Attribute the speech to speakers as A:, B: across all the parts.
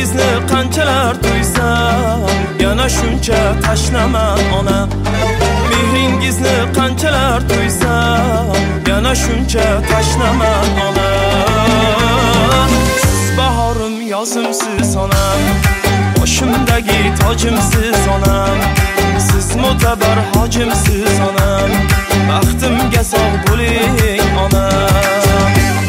A: mehringizni qanchalar to'ysam yana shuncha tashlaman ona. Mehringizni qanchalar to'ysam yana shuncha tashlaman ona. Siz bahorim, yozimsiz onam, boshimdagi tojimsiz onam. Siz mo'tabar hojimsiz onam, baxtimga sog' bo'ling onam.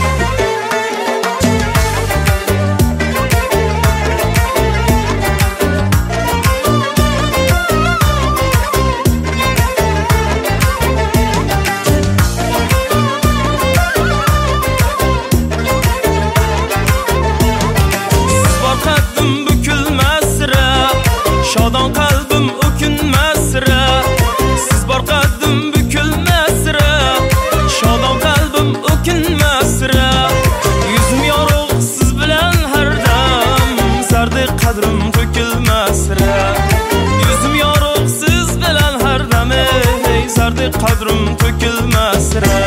A: Shodon qalbim o'kinmasra, siz bor qaddim bukilmasra. Shodon qalbim o'kinmasra, yuzim yorug' siz bilan har dam, zardek qadrim to'kilmasra. Yuzim yorug' siz bilan har dam, zardek qadrim to'kilmasra.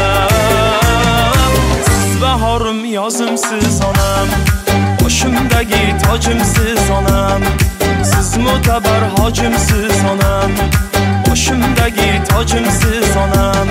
A: Siz bahorim, yozimsiz onam, boshimdagi tojimsiz onam. Siz mo'tabar hojimsiz onam, boshimdagi tojimsiz onam.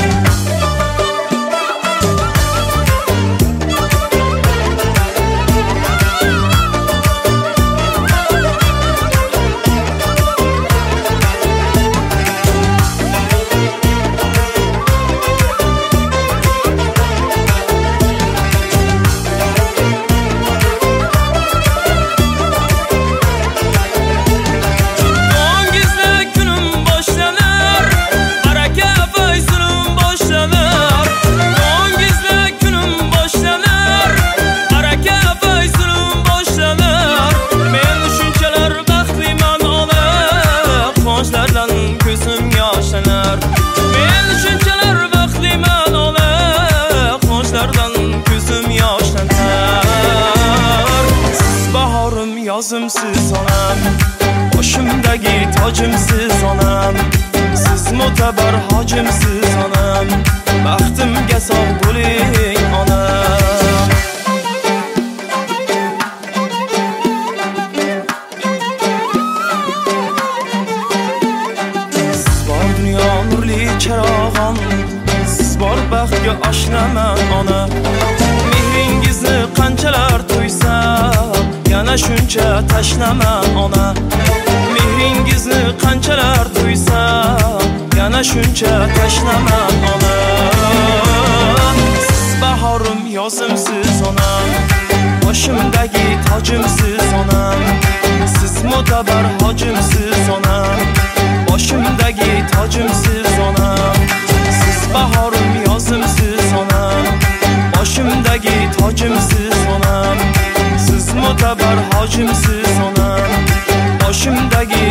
A: Ko'zim yoshlanar, men shunchalar baxtliman ona, quvonchlardan ko'zim yoshlanar. Siz bahorim, yozimsiz onam, boshimdagi tojimsiz onam. Siz mo'tabar hojimsiz onam, baxtimga sog' bo'ling onam. Charog'on, siz bor baxtga oshlaman ona. Mehringizni qanchalar to'ysam yana shuncha tashlaman ona. Mehringizni qanchalar to'ysam yana shuncha tashlaman ona. Siz bahorim, yozimsiz onam, boshimdagi tojimsiz onam. Siz mo'tabar hojimsiz onam, boshimdagi tojimsiz onam. Siz bahorim, yozimsiz onam, boshimdagi tojimsiz onam. Siz mo'tabar hojimsiz onam, boshimdagi